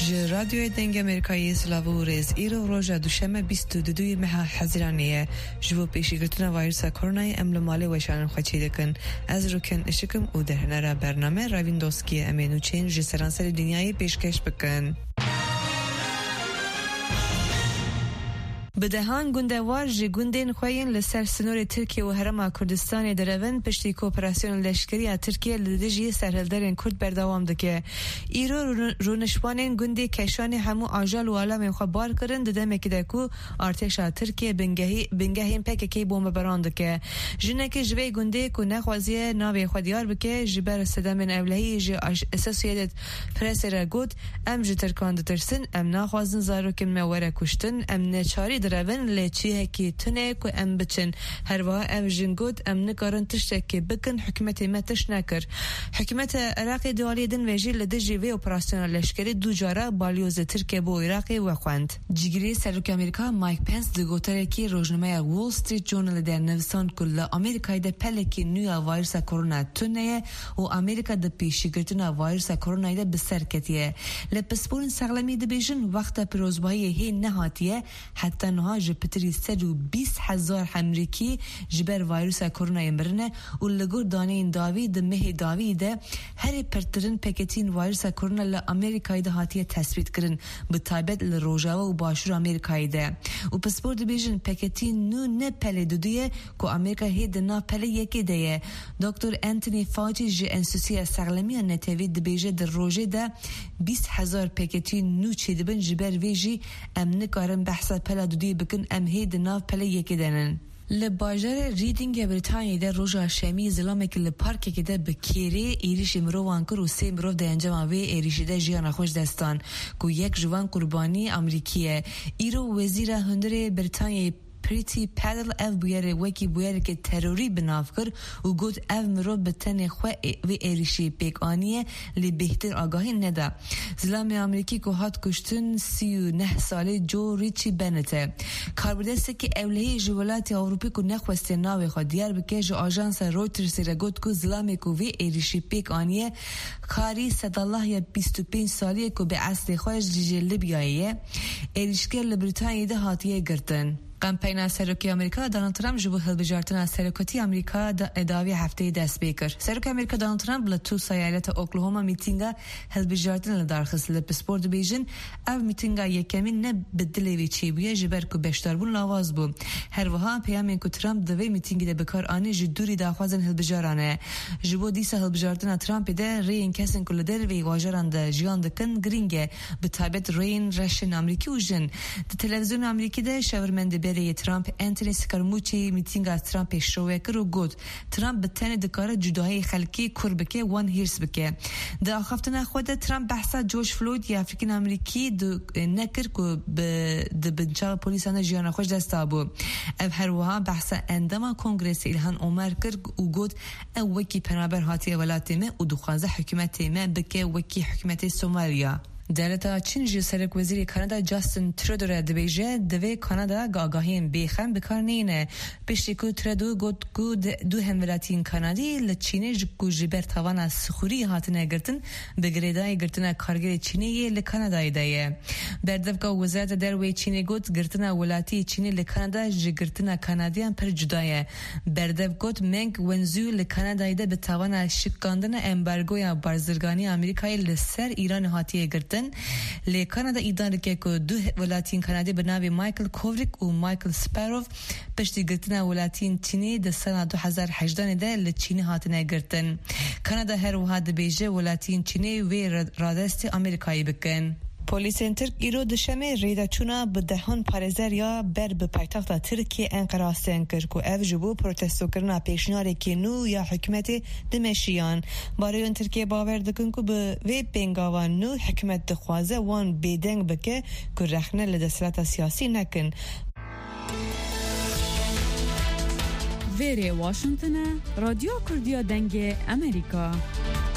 رادیو دنگ امریکایی سلاو ریز ایرو روژا دوشنبه 22 ماه حزیرانیه جو پیشگیری ویروس کرونا املمالی وشان خواهی دکن از روکن اشکم او دهنرا برنامه راویندوسکی امینو چین جسرانسر دنیای پیشکش بکن. بدهان گندوار جگندین خوین لسر سنور ترکیه و هرم کردستان درون پشتی کوپراسیون لشکری ترکیه لدیجی سرهلدرین کرد بردوام دکه ایرو رونشوانین گندی کشان همو آجال و عالم خبار کردن ددم کدکو ارتش ترکیه بنگهیم پککی بمب بران دکه جنک جوی گندی کو نخوازی ناوی خودیار بکه جبر صدام اولهی ج اساسیت پرس را گود ام ج ترکان دترسن ام نخوازن زارو که موره کشتن ام نچاری درون لچیه کی تنه کو ام بچن هر وا ام جنگود ام نکارن تشتکی بکن حکومت متش نکر حکومت عراق دوالی دن وجی لدجی و اپراسیون لشکری دو جاره بالیوز ترکیه بو عراق و خوند جگری سرک امریکا مایک پنس دگوتره کی روزنامه وول استریت جورنال در نویسان کل امریکای ده پلکی نویا ویروس کرونا تنه و امریکا ده پیشگیرتنا ویروس کرونا ده بسرکتیه لپسپورن سغلمی ده بیجن وقت پیروزبایی هی نهاتیه حتی نهاج پتری 120,000 امریکی جبر ویروس کرونا یمرنه و لگور دانه این داوی ده مه داوی ده هر پرترین پکتین ویروس کرونا لامریکای ده هاتیه تثبیت کرن بتایبت لروجاوا و باشور امریکای ده و پسپور ده بیجن پکتین نو نه پله دودیه که امریکا هی ده نا پله یکی ده دکتر انتونی فاوچی جی انسوسی سغلمی نتوی ده بیجه ده روژه ده 20,000 پکتین نو چی دبن جبر ویجی ام نکارن بحثا پله دودی بکن ام هید ناف پله یکی دنن لباجر ریدینگ بریتانیا ده روژا شمی زلامه که لپارکه که ده بکیره ایریش مروان کر و سه مرو ده انجام وی ایریش ده جیان خوش دستان که یک جوان قربانی امریکیه ایرو وزیر هندر بریتانیا پریتی پدل اف بویره وکی بویره که تروری بناف کر و گود اف مرو بتن خواه و ایریشی پیک آنیه لی بهتر آگاهی نده زلام امریکی که هات کشتن 39 ساله جو ریچی بنته کاربردسته که اولهی جوالات اوروپی که نخواسته ناوی خواه دیار بکه جو آجانس رویترز را گود که زلامی که و ایریشی پیک آنیه کاری صدالله یا 25 سالیه که به اصل خواه جیجه لیبیاییه ایریشگر لبریتانیه ده هاتیه گرتن کمپین سرکی آمریکا دونالد ترامپ جبو هلبجارتن سرکتی آمریکا ادعای هفته دست بیکر سرک آمریکا دونالد ترامپ لتوسا ایالت اوکلاهوما میتینگا هلبجارتن لدارخص لپسپورت بیژن او میتینگا یکمی نه بدلی چی بویه جبر کو بشتر بون لاواز بو هر وها پیامین کو ترامپ دوی میتینگی ده بکار آنی جدوری داخوازن هلبجارانه جبو دیسا هلبجارتن ترامپ ده رین کسن کل در وی واجران ده جیان دکن گرینگه بتابت رین رشن آمریکی وجن ده تلویزیون آمریکی ده شاورمند ترامپ انتونی سکارموچی میتینگ ترامپ شوه کرد و گفت ترامپ بتنه دکاره جدایی خلکی کور بکه وان هیرس بکه در آخفتن خود ترامپ بحثا جورج فلوید یا افریقی امریکی نکر که به بنچال پلیسان جیان خوش دستا بو او هر وها بحثا اندما کنگرس ایلهان عمر کرد و گفت او وکی پنابر هاتی ولایت ما و دخوازه حکومت ما بکه وکی حکومت سومالیا دولت چین جو سرک وزیر کانادا جاستن ترودو را دبیجه دوی کانادا آگاهیم بیخم بکار نینه پشتی که ترودو گود که دو همولاتین کانادی لچینه جو جبر تاوانا سخوری هاتنه گرتن بگریدای گرتن کارگر چینی لکانادای دایه بردفگاه وزارت دروی چینی گود گرتن ولاتی چینی لکانادا جگرتن کانادیان پر جدایه بردف گود منگ ونزو لکانادای ده به تاوانا شکاندن امبارگویا بارزرگانی امریکای لسر ایران هاتیه گرتن لی کانادا ایدان که دو ولایتین کانادی به نام مایکل کووریک و مایکل سپاروف پشتی گرتن ولایتین چینی در سال 2018 ده لچینی هاتنه گرتن کانادا هر وها دبیجه ولایتین چینی و رادست آمریکایی بکن پلیسین ترک ایرو دشمه ریدا چونا به دهان پارزر یا بر به پایتخت ترکیه انقره استن کرد که اف جبو پروتستو کرنا پیشنهاد که نو یا حکومت دمشقیان برای اون ترکیه باور دکن که به وی بنگاوان نو حکومت دخوازه وان بیدنگ بکه که رخنه لدسلات سیاسی نکن. ویری واشنطن رادیو کردیا دنگ امریکا